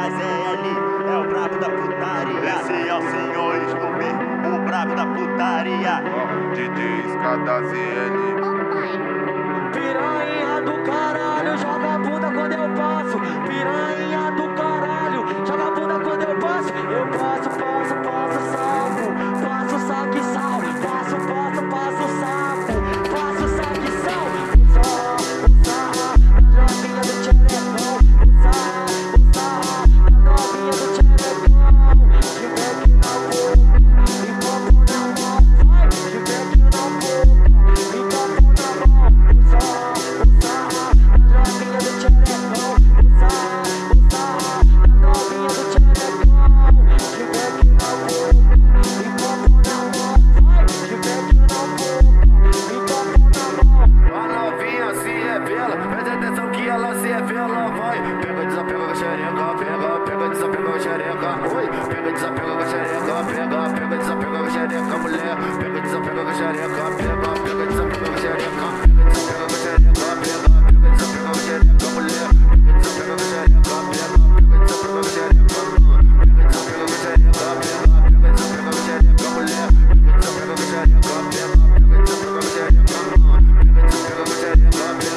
ZL, é o brabo da putaria. Esse é o senhor Snoopy, o brabo da putaria. DJ Escada ZL. Piranha do caralho, joga a bunda quando eu passo. Piranha do caralho, joga a bunda quando eu passo. Eu passo saco, passo saque sal. Passo saco, passo saque sal. Na novinha do tcherecão. Na novinha do tcherecão. De beck na boca, e copo na mão. Vai, de beck na boca, e copo na mão. Na novinha do tcherecão. Na novinha do tcherecão. De beck na boca, e copo na mão. Vai, de beck na boca, e copo na mão. A novinha se revela, presta atenção que ela se revela, vai. Pega, desapega com a xereca, pega, desapega com a xereca, oi. Pega, desapega com a xereca, pega, desapega com a xereca, mulher. Pega, desapega com a xereca, pega, desapega com a xereca, pega, desapega com a xereca, pega, desapega com a xereca, mulher. Pega, desapega com a xereca, pega, desapega com a xereca, pega, desapega com a xereca, pega, desapega com a xereca, mulher. Pega, desapega com a xereca, pega, desapega com a xereca.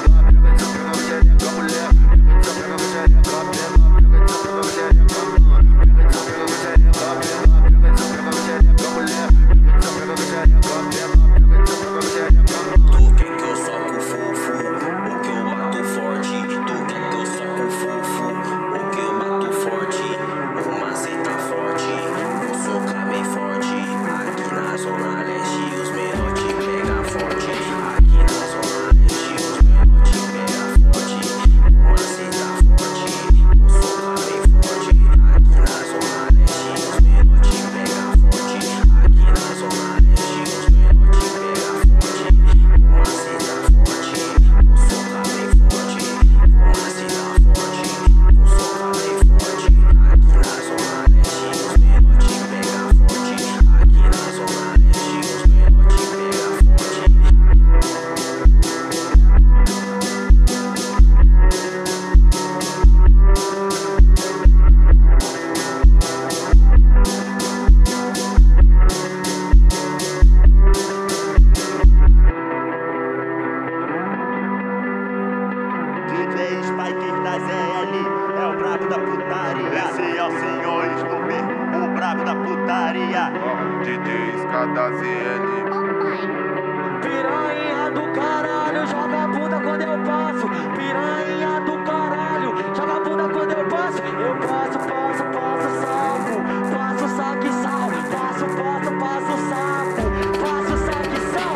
É o brabo da putaria. Esse é o senhor Snoopy, o brabo da putaria. DJ Escada ZL. Piranha do caralho, joga a bunda quando eu passo. Piranha do caralho, joga a bunda quando eu passo. Eu passo saco, passo saque sal. Passo saco, passo saque sal.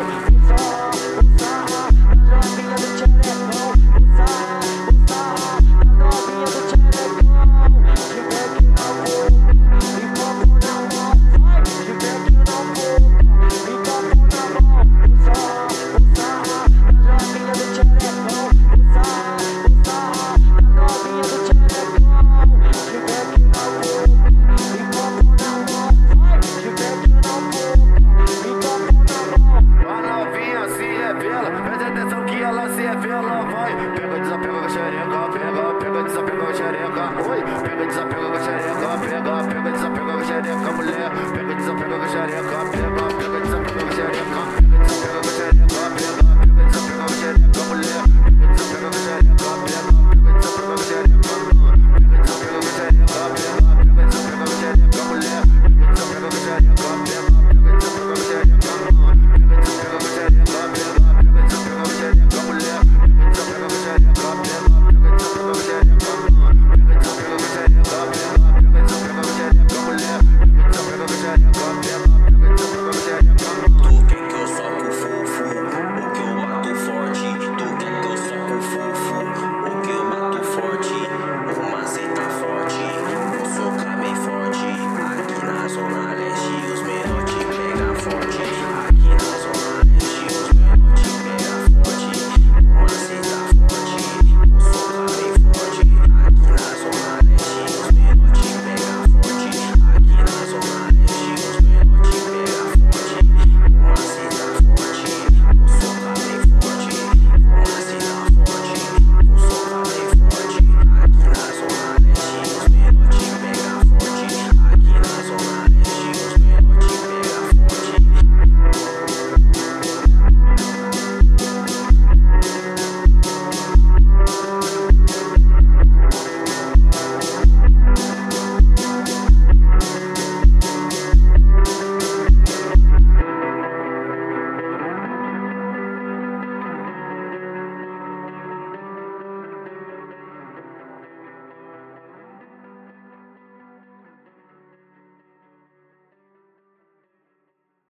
Na novinha do tcherecão. Na novinha do tcherecão. De beck na boca, e copo na mão. Vai, de beck na boca, e copo na mão. Na novinha do tcherecão. Na novinha do tcherecão. De beck na boca, e copo na mão. Vai, de beck na boca, e copo na mão. A novinha se revela, presta atenção que ela se revela, vai. Pega, desapega com a xereca, pega, desapega com a xereca, oi. Pega, desapega com a xereca, pega, desapega com a xereca, mulher. Pega, desapega com a xereca, pega.